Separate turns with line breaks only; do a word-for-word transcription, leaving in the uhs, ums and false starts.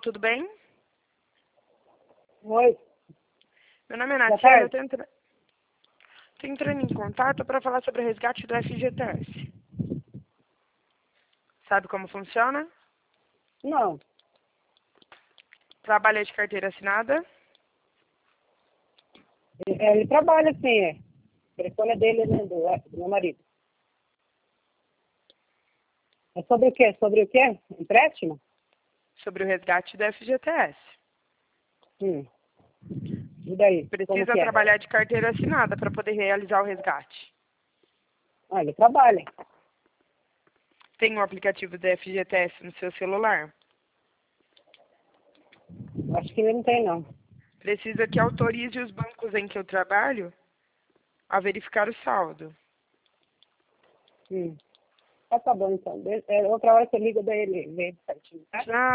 tudo bem?
Oi.
Meu nome é
Boa
Natia, eu
tarde.
tô entra- tô entrando em contato para falar sobre o resgate do F G T S. Sabe como funciona?
Não.
Trabalha de carteira assinada?
É, Ele trabalha assim, é. O telefone é dele, né? Do, é, do meu marido. É sobre o quê? Sobre o quê? Empréstimo?
Sobre o resgate do F G T S.
Hum. E daí? Como
Precisa
que é?
trabalhar de carteira assinada para poder realizar o resgate.
Ah, ele trabalha.
Tem o aplicativo do F G T S no seu celular?
Acho que ele não tem, não.
Precisa que autorize os bancos em que eu trabalho a verificar o saldo.
Hum. Ah, tá bom, então. De- é, outra hora você liga, daí ele vê certinho, tá?
Já